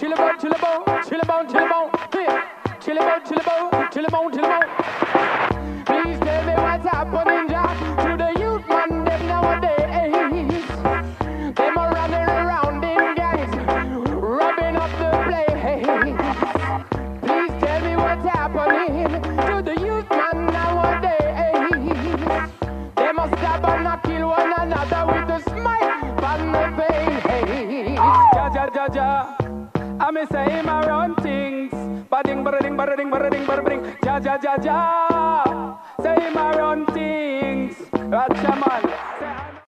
chill about, chill about, chill about, chill about, yeah. Chill about, chill about, chill about, chill about. Please tell me what's happening, Jack, to the youth man them nowadays. Them are running around in gangs, rubbing up the place. Please tell me what's happening to the youth man nowadays. They must stab and kill one another with a smile on the face. Ja, ja, ja, ja. I may say my own things. Ba-ding, ba-da-ding, ba-da-ding, ba-da-ding, ba-da-ding. Ja, ja, ja, ja. Say my own things. Ratcha man.